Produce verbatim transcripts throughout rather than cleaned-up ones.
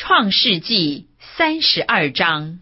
创世纪三十二章。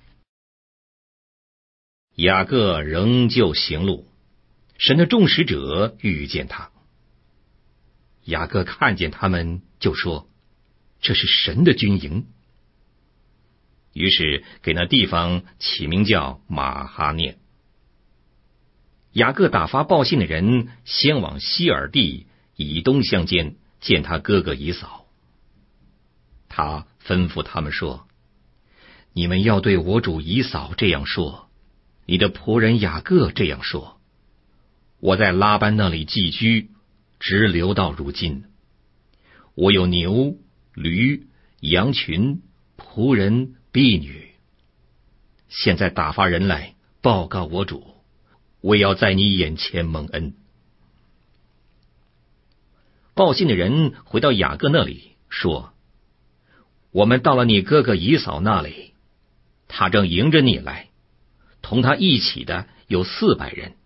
雅各仍旧行路，神的众使者遇见他。雅各看见他们，就说：这是神的军营。于是给那地方起名叫马哈念。雅各打发报信的人先往西珥地以东乡间见他哥哥以扫。他吩咐他们说：你们要对我主以扫这样说，你的仆人雅各这样说，我在拉班那里寄居，直留到如今。我有牛、驴、羊群、仆人、婢女。现在打发人来报告我主，我要在你眼前蒙恩。报信的人回到雅各那里说：我们到了你哥哥以扫那里，他正迎着你来，同他一起的有四百人。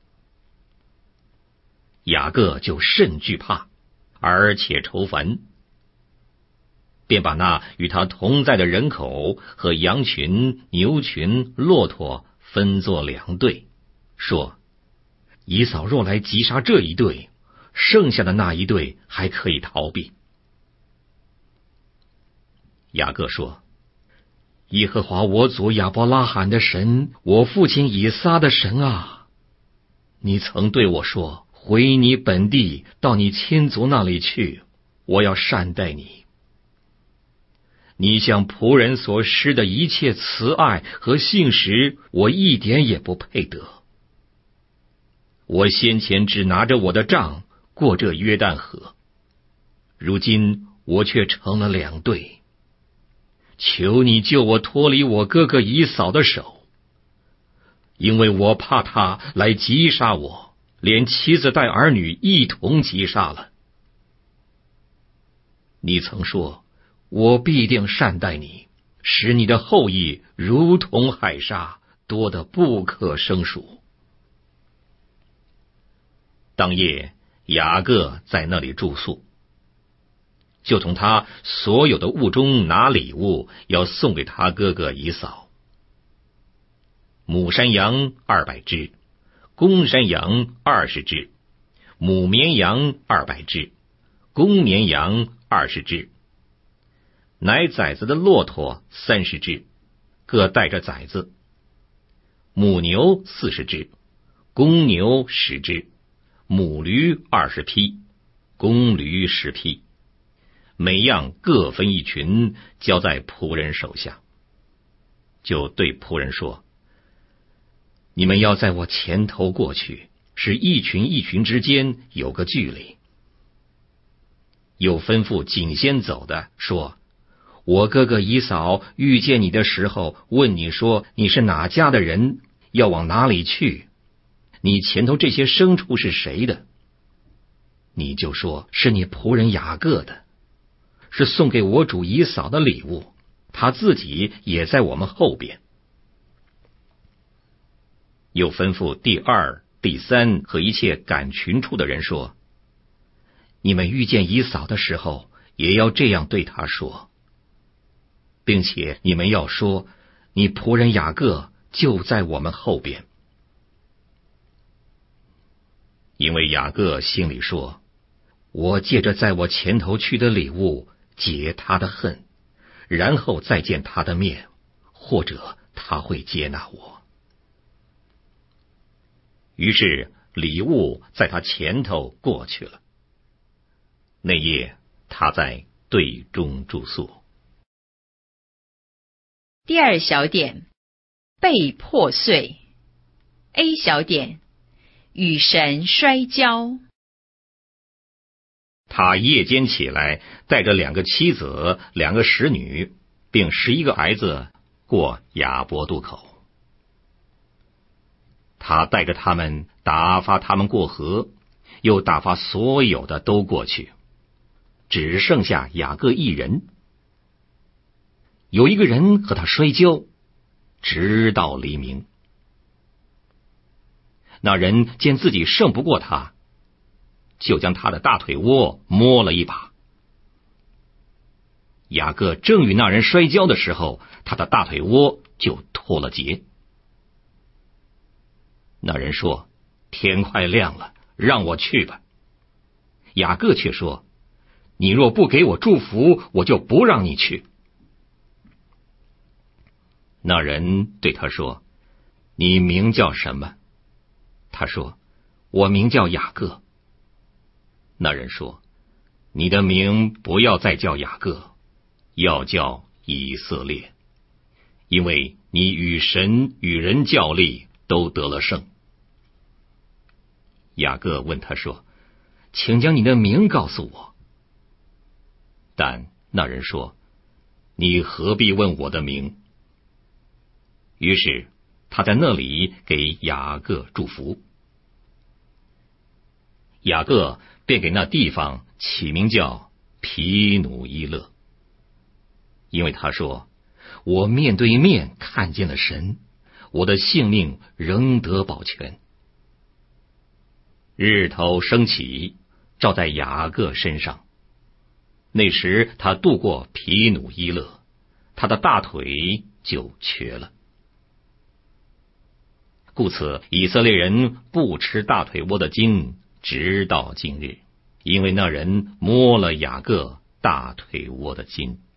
雅各就甚惧怕，而且愁烦，便把那与他同在的人口和羊群、牛群、骆驼分作两队，说：以扫若来击杀这一队，剩下的那一队还可以逃避。雅各说：耶和华我祖亚伯拉罕的神，我父亲以撒的神啊，你曾对我说，回你本地，到你亲族那里去，我要善待你。你向仆人所施的一切慈爱和信实，我一点也不配得。我先前只拿着我的杖过这约旦河，如今我却成了两队。求你救我脱离我哥哥以扫的手，因为我怕他来击杀我，连妻子带儿女一同击杀了。你曾说，我必定善待你，使你的后裔如同海沙，多得不可胜数。当夜，雅各在那里住宿，就从他所有的物中拿礼物，要送给他哥哥以扫。母山羊二百只，公山羊二十只，母绵羊二百只，公绵羊二十只，奶崽子的骆驼三十只，各带着崽子，母牛四十只，公牛十只，母驴二十匹，公驴十匹，每样各分一群，交在仆人手下。就对仆人说：你们要在我前头过去，使一群一群之间有个距离。又吩咐紧先走的说：我哥哥以扫遇见你的时候，问你说你是哪家的人，要往哪里去，你前头这些牲畜是谁的？你就说是你仆人雅各的，是送给我主以扫的礼物，他自己也在我们后边。又吩咐第二、第三和一切赶群畜的人说：你们遇见以扫的时候，也要这样对他说，并且你们要说，你仆人雅各就在我们后边。因为雅各心里说，我借着在我前头去的礼物解他的恨，然后再见他的面，或者他会接纳我。于是礼物在他前头过去了。那夜他在队中住宿。 第二小点，被破碎。 A 小点，与神摔跤。 他夜间起来，带着两个妻子、两个使女，并十一个儿子过雅博渡口。他带着他们，打发他们过河，又打发所有的都过去，只剩下雅各一人。有一个人和他摔跤，直到黎明。那人见自己胜不过他，就将他的大腿窝摸了一把。 雅各正与那人摔跤的时候，他的大腿窝就脱了节。那人说：天快亮了，让我去吧。雅各却说：你若不给我祝福，我就不让你去。那人对他说：你名叫什么？他说：我名叫雅各。那人说：你的名不要再叫雅各，要叫以色列，因为你与神与人较力都得了胜。雅各问他说：请将你的名告诉我。但那人说：你何必问我的名？于是他在那里给雅各祝福。雅各便给那地方起名叫皮努伊勒，因为他说：我面对面看见了神，我的性命仍得保全。日头升起，照在雅各身上，那时他渡过皮努伊勒，他的大腿就瘸了。故此以色列人不吃大腿窝的筋，直到今日，因为那人摸了雅各大腿窝的筋。